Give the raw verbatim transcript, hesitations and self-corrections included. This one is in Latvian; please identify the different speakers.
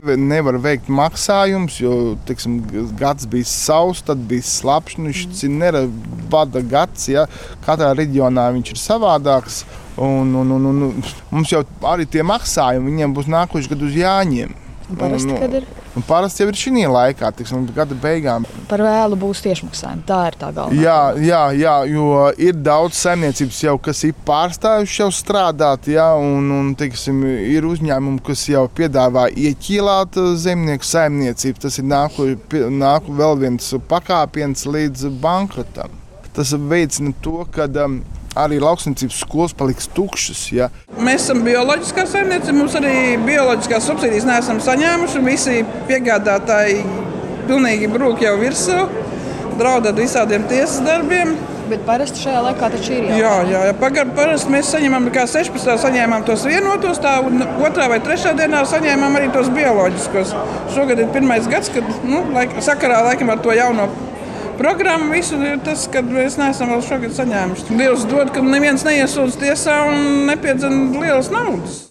Speaker 1: Nevar veikt maksājumus, jo teiksim, gads bija sauss, tad bija slapjš. Nu, šis ir nera bada gads. Ja? Katrā reģionā viņš ir savādāks. Un, un, un, un, mums jau arī tie maksājumi viņiem būs nākoši gadu uz Jāņiem.
Speaker 2: Parasti, un, kad ir?
Speaker 1: Un parasti jau ir šī laikā, tiksim, gada beigām.
Speaker 2: Par vēlu būs tiešmaksājumi. Tā ir tā galvenā.
Speaker 1: Jā, jā, jā, jo ir daudz saimniecības jau, kas ir pārstājuši jau strādāt, jā, un, un tiksim, ir uzņēmumi, kas jau piedāvā ieķīlāt zemnieku saimniecību. Tas ir nāku, nāku vēl viens pakāpiens līdz bankrotam. Tas veicina to, ka um, arī lauksaimniecības skolas paliks tukšas. Ja.
Speaker 3: Mēs esam bioloģiskā saimniecība, mums arī bioloģiskās subsīdijas neesam saņēmuši. Visi piegādātāji pilnīgi brūk jau virsū, draud ar visādiem tiesas darbiem.
Speaker 2: Bet parasti šajā laikā taču ir jau.
Speaker 3: Jā, jā, jā. Pagar, parasti mēs saņemam, kā sešpadsmitā saņēmām tos vienotos, tā otrā vai trešā dienā saņēmām arī tos bioloģiskos. Šogad ir pirmais gads, kad nu, laik, sakarā laikam ar to jauno programma visu ir tas, ka mēs neesam vēl šogad saņēmuši. Dievs dod, ka neviens neiesūdz tiesā un nepiedzen lielas naudas.